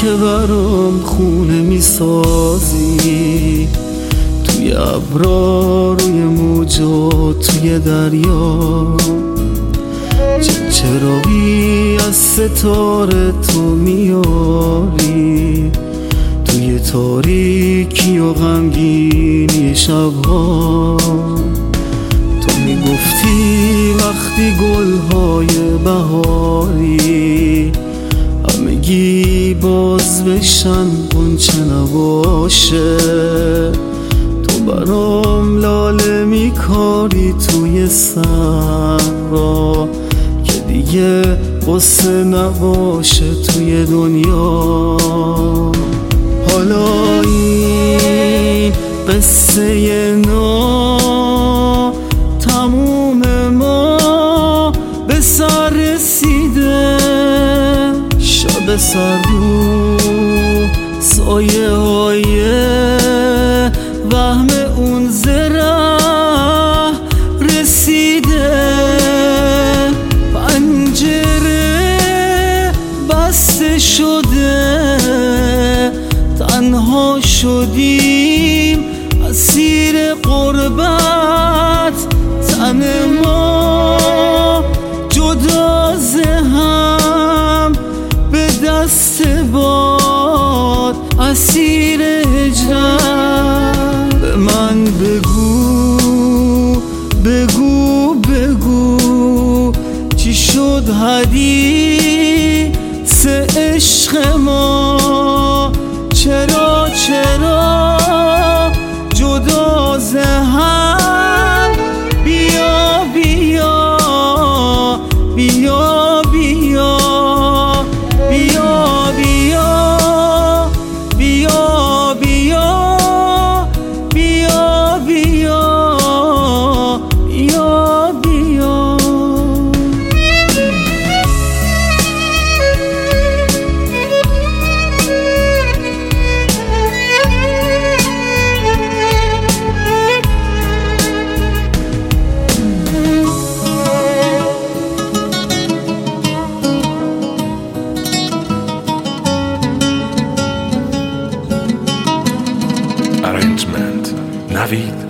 که برام خونه میسازی، توی ابرا، روی موجا، توی دریا. چراغی از ستاره تو میاری، توی تاریکی و غمگینی شبها. تو میگفتی وقتی گلهای بهاری همگی باز بشن، غنچه نباشه. تو برام لاله میکاری توی صحرا، که دیگه قصه نباشه توی دنیا. حالا این قصه نو تموم ما به سر رسیده. شب سردو سایه های وهم اون زره رسیده. پنجره بسته شده، تنها شدیم اسیر غربت. تن ما جدا ز هم به دست باد، اسیر هجرت. به من بگو بگو بگو چی شد حدیث عشق ما؟ چرا جدا ز هم؟ بیا بیا بیا بیا بیا بیا بیا بیا بیا بیا بیا. Arrangement Navid